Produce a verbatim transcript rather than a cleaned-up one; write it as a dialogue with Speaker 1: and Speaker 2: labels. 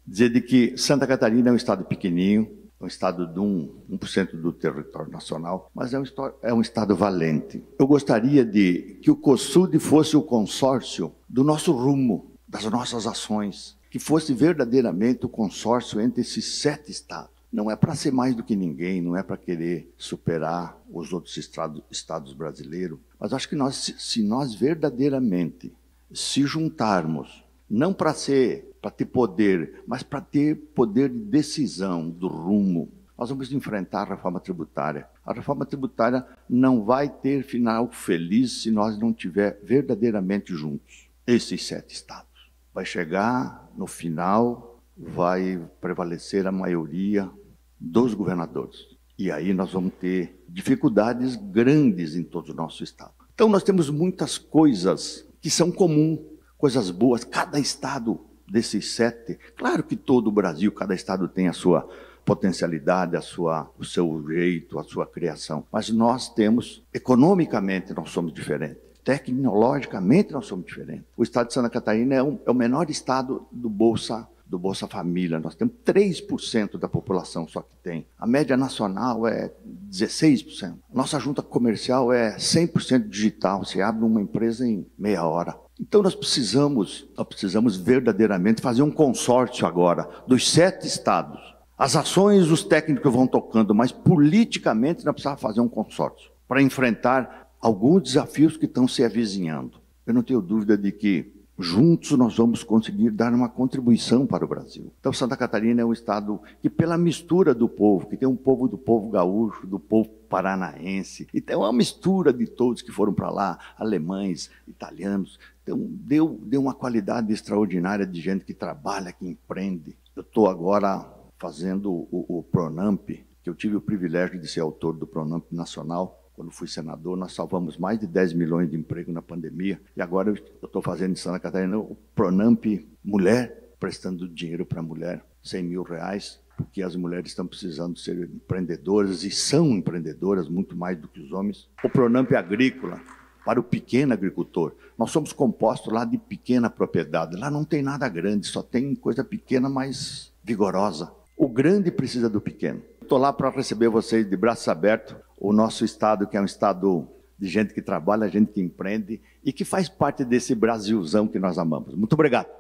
Speaker 1: dizer de que Santa Catarina é um estado pequenininho, é um estado de um, um por cento do território nacional, mas é um, é um estado valente. Eu gostaria de que o COSUD fosse o consórcio do nosso rumo, das nossas ações, que fosse verdadeiramente o consórcio entre esses sete estados. Não é para ser mais do que ninguém, não é para querer superar os outros estados, estados brasileiros, mas acho que nós, se nós verdadeiramente se juntarmos, não para ser, para ter poder, mas para ter poder de decisão do rumo, nós vamos enfrentar a reforma tributária. A reforma tributária não vai ter final feliz se nós não estivermos verdadeiramente juntos, esses sete estados. Vai chegar no final, vai prevalecer a maioria dos governadores. E aí nós vamos ter dificuldades grandes em todo o nosso estado. Então nós temos muitas coisas que são comuns, coisas boas. Cada estado desses sete, claro que todo o Brasil, cada estado tem a sua potencialidade, a sua, o seu jeito, a sua criação. Mas nós temos, economicamente nós somos diferentes. Tecnologicamente nós somos diferentes. O estado de Santa Catarina é, um, é o menor estado do Bolsa do Bolsa Família. Nós temos três por cento da população só que tem. A média nacional é dezesseis por cento. Nossa junta comercial é cem por cento digital. Você abre uma empresa em meia hora. Então nós precisamos, nós precisamos verdadeiramente fazer um consórcio agora dos sete estados. As ações, os técnicos vão tocando, mas politicamente nós precisamos fazer um consórcio para enfrentar alguns desafios que estão se avizinhando. Eu não tenho dúvida de que juntos nós vamos conseguir dar uma contribuição para o Brasil. Então Santa Catarina é um estado que, pela mistura do povo, que tem um povo do povo gaúcho, do povo paranaense, então é uma mistura de todos que foram para lá, alemães, italianos, então deu, deu uma qualidade extraordinária de gente que trabalha, que empreende. Eu estou agora fazendo o, o Pronamp, que eu tive o privilégio de ser autor do Pronamp Nacional. Quando fui senador, nós salvamos mais de dez milhões de empregos na pandemia. E agora eu estou fazendo em Santa Catarina o Pronamp Mulher, prestando dinheiro para a mulher, cem mil reais, porque as mulheres estão precisando ser empreendedoras, e são empreendedoras muito mais do que os homens. O Pronamp Agrícola, para o pequeno agricultor. Nós somos compostos lá de pequena propriedade. Lá não tem nada grande, só tem coisa pequena, mas vigorosa. O grande precisa do pequeno. Estou lá para receber vocês de braços abertos. O nosso estado, que é um estado de gente que trabalha, gente que empreende e que faz parte desse Brasilzão que nós amamos. Muito obrigado.